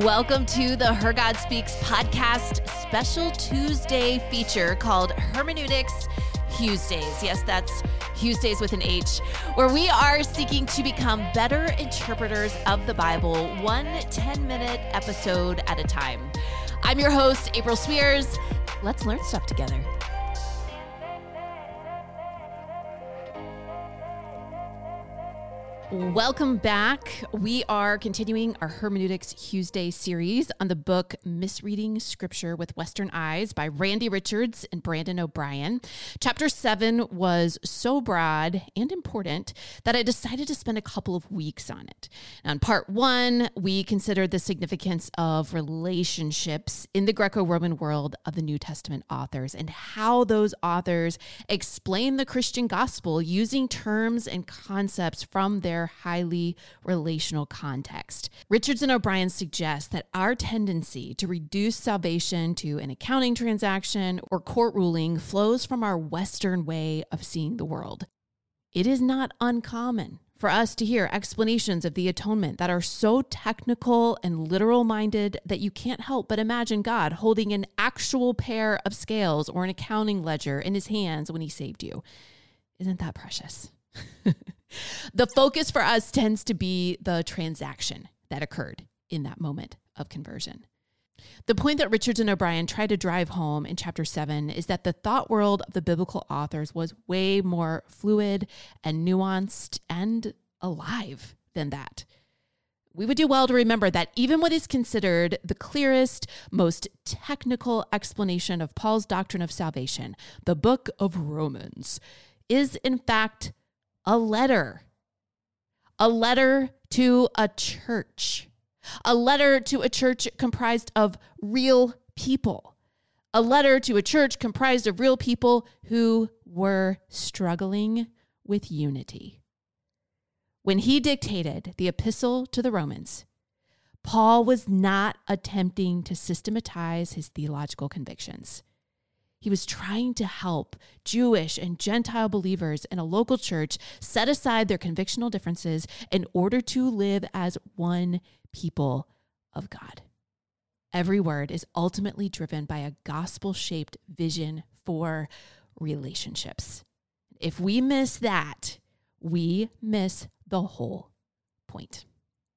Welcome to the Her God Speaks podcast special Tuesday feature called Hermeneutics Tuesdays. Yes, that's Tuesdays with an H, where we are seeking to become better interpreters of the Bible, one 10-minute episode at a time. I'm your host, April Smears. Let's learn stuff together. Welcome back. We are continuing our Hermeneutics Tuesday series on the book Misreading Scripture with Western Eyes by Randy Richards and Brandon O'Brien. Chapter 7 was so broad and important that I decided to spend a couple of weeks on it. Now, in part 1, we considered the significance of relationships in the Greco-Roman world of the New Testament authors and how those authors explain the Christian gospel using terms and concepts from their highly relational context. Richards and O'Brien suggest that our tendency to reduce salvation to an accounting transaction or court ruling flows from our Western way of seeing the world. It is not uncommon for us to hear explanations of the atonement that are so technical and literal-minded that you can't help but imagine God holding an actual pair of scales or an accounting ledger in his hands when he saved you. Isn't that precious? The focus for us tends to be the transaction that occurred in that moment of conversion. The point that Richards and O'Brien try to drive home in chapter 7 is that the thought world of the biblical authors was way more fluid and nuanced and alive than that. We would do well to remember that even what is considered the clearest, most technical explanation of Paul's doctrine of salvation, the book of Romans, is in fact a letter to a church comprised of real people, a letter to a church comprised of real people who were struggling with unity. When he dictated the epistle to the Romans, Paul was not attempting to systematize his theological convictions. He was trying to help Jewish and Gentile believers in a local church set aside their convictional differences in order to live as one people of God. Every word is ultimately driven by a gospel-shaped vision for relationships. If we miss that, we miss the whole point.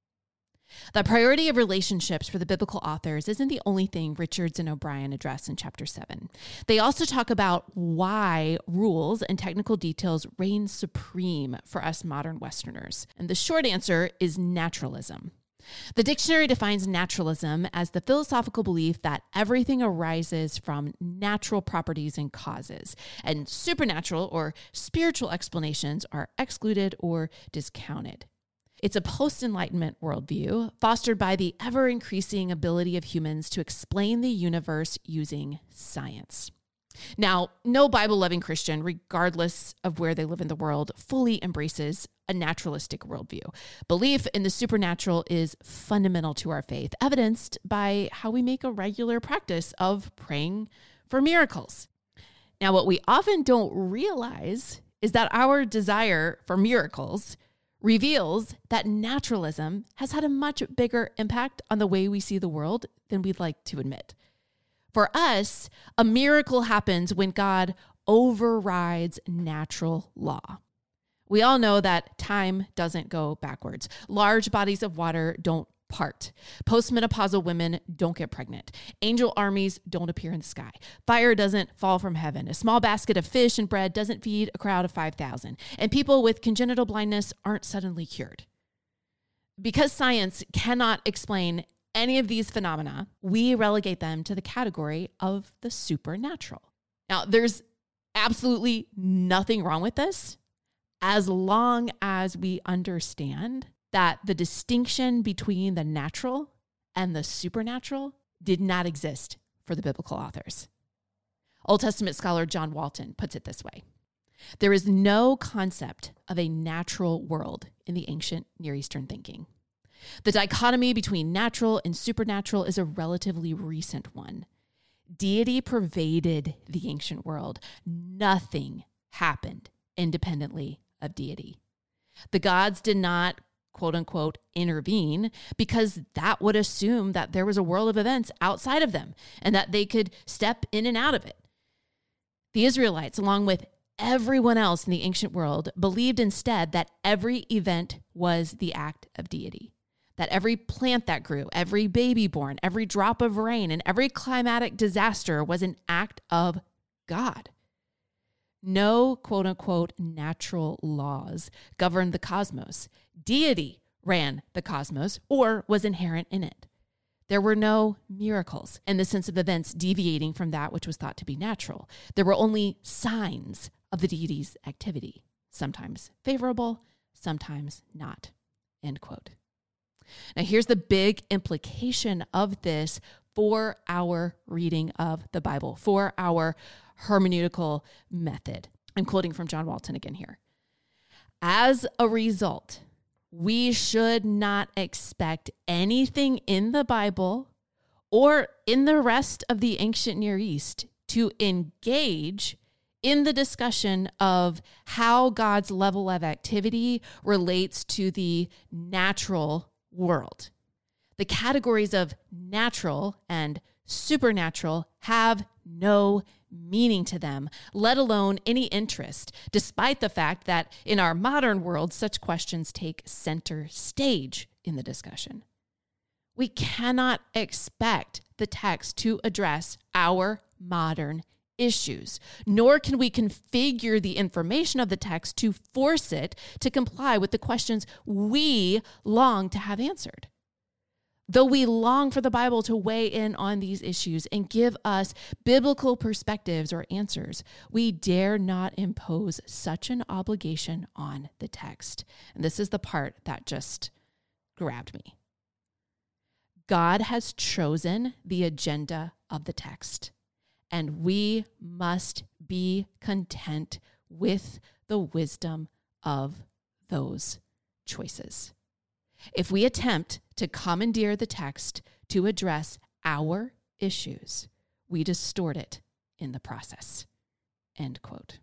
The priority of relationships for the biblical authors isn't the only thing Richards and O'Brien address in chapter 7. They also talk about why rules and technical details reign supreme for us modern Westerners. And the short answer is naturalism. The dictionary defines naturalism as the philosophical belief that everything arises from natural properties and causes, and supernatural or spiritual explanations are excluded or discounted. It's a post-Enlightenment worldview fostered by the ever-increasing ability of humans to explain the universe using science. Now, no Bible-loving Christian, regardless of where they live in the world, fully embraces a naturalistic worldview. Belief in the supernatural is fundamental to our faith, evidenced by how we make a regular practice of praying for miracles. Now, what we often don't realize is that our desire for miracles reveals that naturalism has had a much bigger impact on the way we see the world than we'd like to admit. For us, a miracle happens when God overrides natural law. We all know that time doesn't go backwards. Large bodies of water don't part. Postmenopausal women don't get pregnant. Angel armies don't appear in the sky. Fire doesn't fall from heaven. A small basket of fish and bread doesn't feed a crowd of 5,000. And people with congenital blindness aren't suddenly cured. Because science cannot explain any of these phenomena, we relegate them to the category of the supernatural. Now, there's absolutely nothing wrong with this as long as we understand that the distinction between the natural and the supernatural did not exist for the biblical authors. Old Testament scholar John Walton puts it this way: there is no concept of a natural world in the ancient Near Eastern thinking. The dichotomy between natural and supernatural is a relatively recent one. Deity pervaded the ancient world. Nothing happened independently of deity. The gods did not quote unquote, intervene, because that would assume that there was a world of events outside of them and that they could step in and out of it. The Israelites, along with everyone else in the ancient world, believed instead that every event was the act of deity, that every plant that grew, every baby born, every drop of rain, and every climatic disaster was an act of God. No quote unquote natural laws governed the cosmos. Deity ran the cosmos or was inherent in it. There were no miracles in the sense of events deviating from that which was thought to be natural. There were only signs of the deity's activity, sometimes favorable, sometimes not. End quote. Now, here's the big implication of this for our reading of the Bible, for our hermeneutical method. I'm quoting from John Walton again here. As a result, we should not expect anything in the Bible or in the rest of the ancient Near East to engage in the discussion of how God's level of activity relates to the natural world. The categories of natural and supernatural have no meaning to them, let alone any interest, despite the fact that in our modern world, such questions take center stage in the discussion. We cannot expect the text to address our modern issues, nor can we configure the information of the text to force it to comply with the questions we long to have answered. Though we long for the Bible to weigh in on these issues and give us biblical perspectives or answers, we dare not impose such an obligation on the text. And this is the part that just grabbed me. God has chosen the agenda of the text, and we must be content with the wisdom of those choices. If we attempt to commandeer the text to address our issues, we distort it in the process. End quote.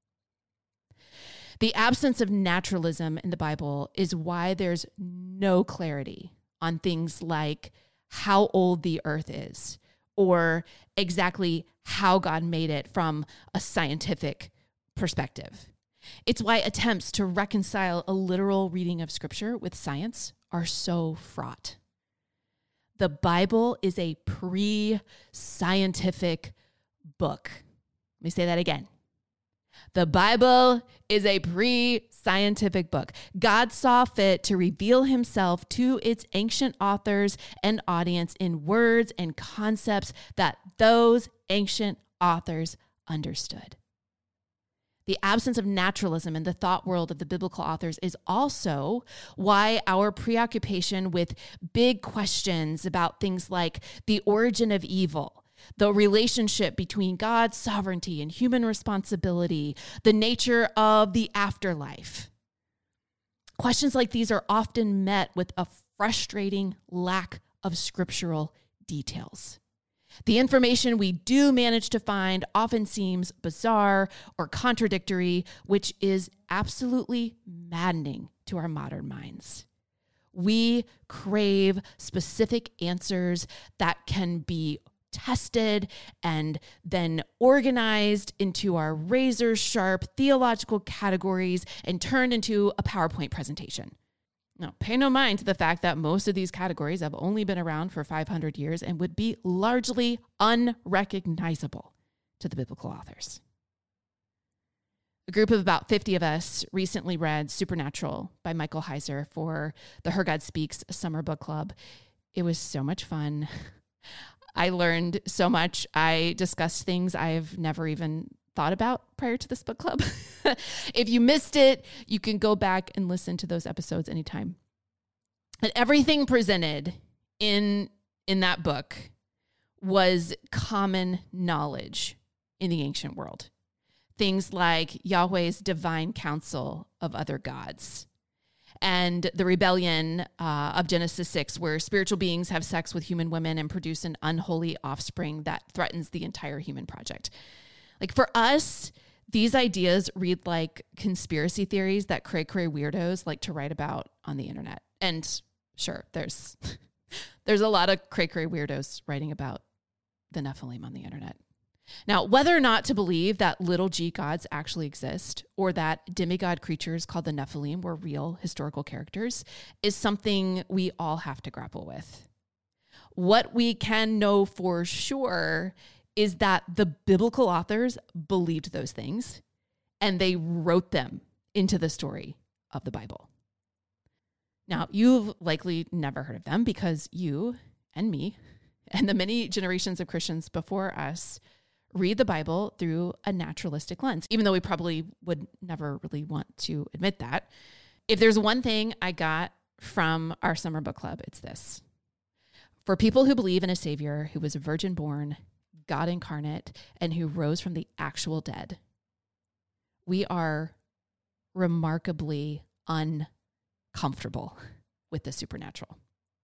The absence of naturalism in the Bible is why there's no clarity on things like how old the earth is or exactly how God made it from a scientific perspective. It's why attempts to reconcile a literal reading of Scripture with science are so fraught. The Bible is a pre-scientific book. Let me say that again. The Bible is a pre-scientific book. God saw fit to reveal himself to its ancient authors and audience in words and concepts that those ancient authors understood. The absence of naturalism in the thought world of the biblical authors is also why our preoccupation with big questions about things like the origin of evil, the relationship between God's sovereignty and human responsibility, the nature of the afterlife. Questions like these are often met with a frustrating lack of scriptural details. The information we do manage to find often seems bizarre or contradictory, which is absolutely maddening to our modern minds. We crave specific answers that can be tested and then organized into our razor-sharp theological categories and turned into a PowerPoint presentation. Now, pay no mind to the fact that most of these categories have only been around for 500 years and would be largely unrecognizable to the biblical authors. A group of about 50 of us recently read Supernatural by Michael Heiser for the Her God Speaks Summer Book Club. It was so much fun. I learned so much. I discussed things I've never even thought about prior to this book club. If you missed it, you can go back and listen to those episodes anytime. But everything presented in that book was common knowledge in the ancient world. Things like Yahweh's divine counsel of other gods and the rebellion of Genesis 6, where spiritual beings have sex with human women and produce an unholy offspring that threatens the entire human project. Like for us, These ideas read like conspiracy theories that cray-cray weirdos like to write about on the internet. And sure, there's a lot of cray-cray weirdos writing about the Nephilim on the internet. Now, whether or not to believe that little g gods actually exist or that demigod creatures called the Nephilim were real historical characters is something we all have to grapple with. What we can know for sure is that the biblical authors believed those things and they wrote them into the story of the Bible. Now, you've likely never heard of them because you and me and the many generations of Christians before us read the Bible through a naturalistic lens, even though we probably would never really want to admit that. If there's one thing I got from our summer book club, it's this. For people who believe in a Savior who was a virgin born, God incarnate, and who rose from the actual dead, we are remarkably uncomfortable with the supernatural.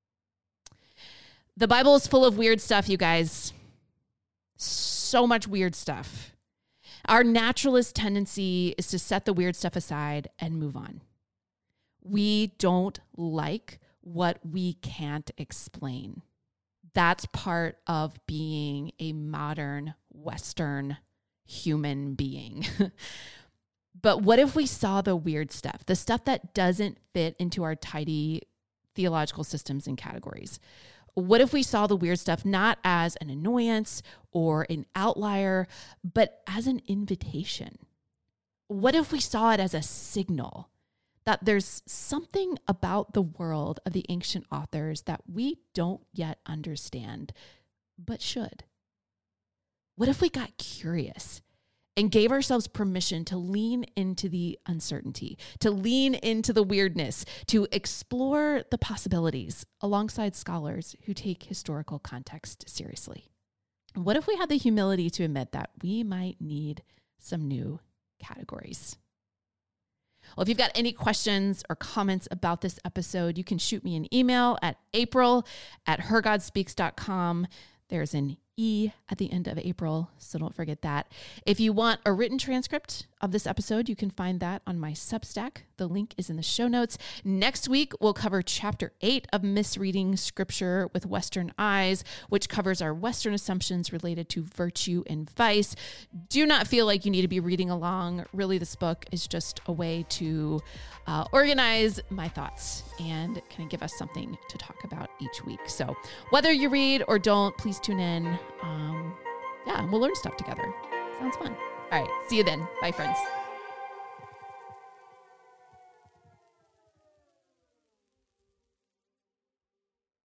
The Bible is full of weird stuff, you guys. So much weird stuff. Our naturalist tendency is to set the weird stuff aside and move on. We don't like what we can't explain. That's part of being a modern Western human being. But what if we saw the weird stuff, the stuff that doesn't fit into our tidy theological systems and categories? What if we saw the weird stuff not as an annoyance or an outlier, but as an invitation? What if we saw it as a signal that there's something about the world of the ancient authors that we don't yet understand, but should? What if we got curious and gave ourselves permission to lean into the uncertainty, to lean into the weirdness, to explore the possibilities alongside scholars who take historical context seriously? What if we had the humility to admit that we might need some new categories? Well, if you've got any questions or comments about this episode, you can shoot me an email at april@hergodspeaks.com. There's an E at the end of April, so don't forget that. If you want a written transcript of this episode, you can find that on my Substack. The link is in the show notes. Next week, we'll cover Chapter 8 of Misreading Scripture with Western Eyes, which covers our Western assumptions related to virtue and vice. Do not feel like you need to be reading along. Really, this book is just a way to organize my thoughts and kind of give us something to talk about each week. So whether you read or don't, please tune in. We'll learn stuff together. Sounds fun. All right. See you then. Bye, friends.